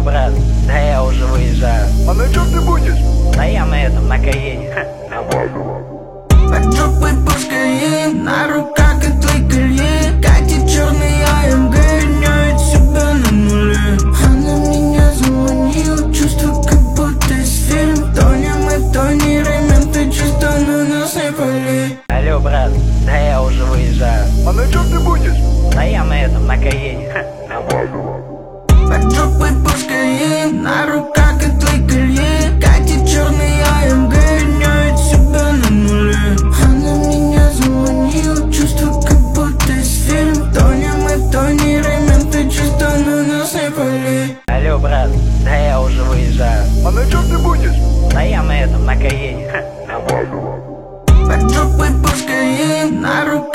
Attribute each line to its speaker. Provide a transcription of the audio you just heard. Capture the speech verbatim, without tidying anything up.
Speaker 1: Алло, брат, да я уже выезжаю.
Speaker 2: А на чем ты будешь?
Speaker 1: Да я на этом, на Каене.
Speaker 3: Под жопой пускай, на руках и твой колье. Катит черный а эм гэ, меняет себя на нуле. Она меня заманила, чувство как будто из фильма. Тонем и тонируем, ты чисто на нас не пали.
Speaker 1: Алло, брат, да я уже выезжаю.
Speaker 2: А на чем ты будешь?
Speaker 1: Да я на этом, на Каене.
Speaker 3: Под жопой пускай, на руках и твой колье. Катит черный а эм гэ, меняет себя на нуле. Она меня заманила, чувство как будто из фильма. Тонем и тонируем, ты чисто на нас не пали.
Speaker 1: Алло, брат, да я уже выезжаю.
Speaker 2: А на чем ты будешь?
Speaker 1: Да я на этом, на Каене.
Speaker 3: Под жопой пускай, на руках